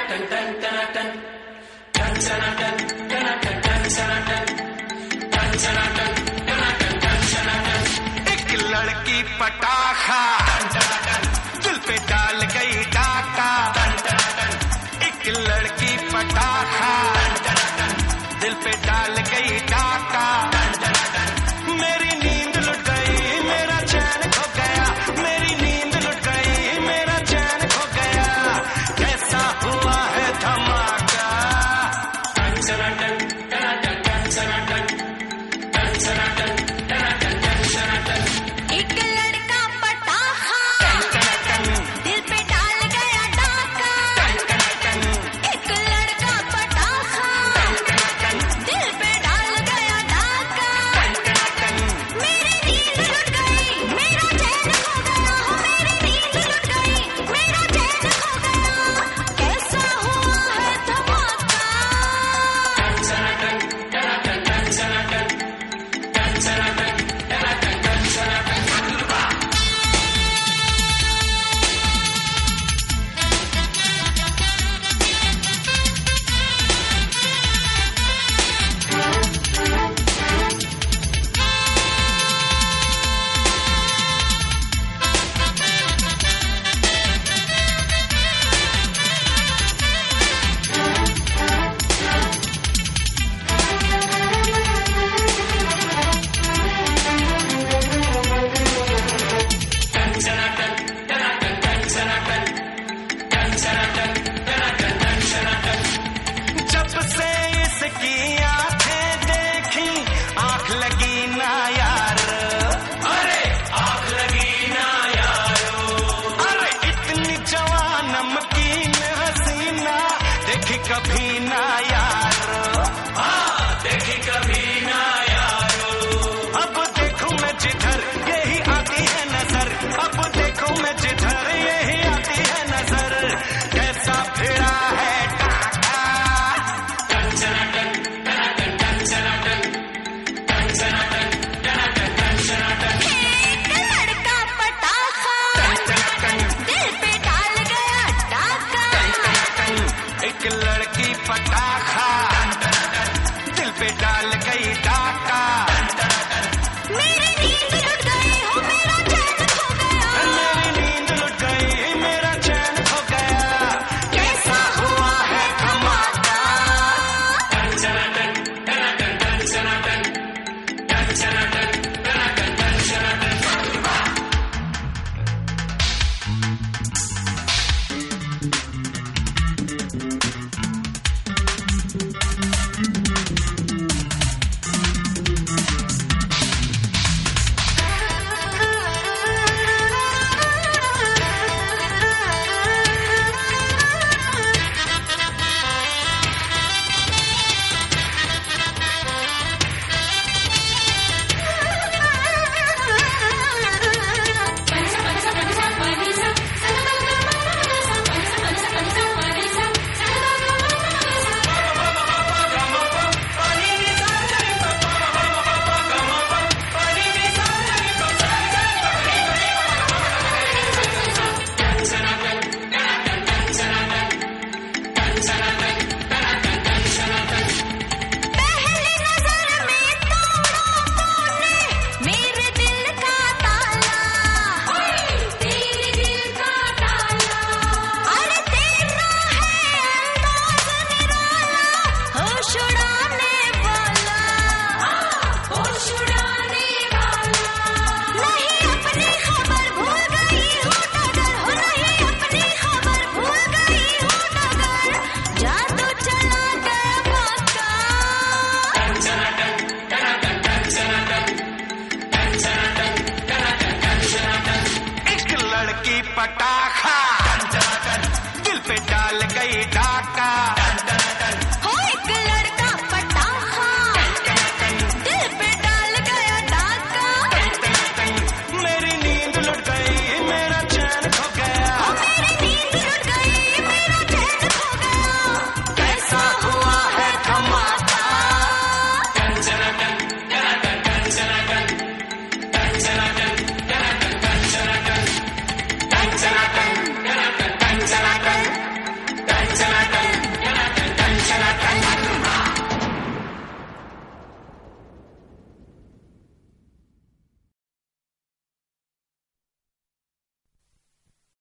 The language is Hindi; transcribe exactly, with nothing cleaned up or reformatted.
एक लड़की पटाखा दिल पे डाल गई डाका, एक लड़की पटाखा दिल पे डाल गई डाका, मेरी नींद लुट गई मेरा चैन खो गया, मेरी नींद लुट गई मेरा चैन खो गया, कैसा हुआ है धमाका। एक लड़का पटाखा दिल पे डाल गया डाका, एक लड़का पटाखा दिल पे डाल गया डाका, मेरी नींद लुट गई मेरा चैन खो गया, मेरी नींद लुट गई मेरा चैन खो गया, कैसा हुआ है धमाका। जब से इसकी आंखें देखी आंख लगी ना यार, अरे आंख लगी ना यारो, अरे इतनी जवान नमकीन हसीना देखी कभी ना यारो, हाँ देखी कभी ना यारो। अब देखूं मैं जिधर यही आती है नजर, अब देखूं मैं जिधर यही आती है नजर, कैसा भिड़ा है एक लड़का पटाखा दिल पे डाल गया डाका, एक लड़की पटाखा दिल पे डाल गई डाका, मेरी नींद लुट गई हो मेरा चैन खो गया, मेरी नींद लुट गई मेरा चैन खो गया, कैसा हुआ है धमाका। पहली नजर में तोड़ा तूने मेरे दिल का ताला, तेरे दिल का ताला, अरे तेरा है अंदाज निराला, होश उड़ाने वाला, होश उड़ाने वाला, नहीं अपनी खबर भूल गई हूँ डगर, हो नहीं अपनी खबर भूल गई हूँ डगर, जादू चला गया मक्का। एक लड़की पटाखा दिल पे डाल गई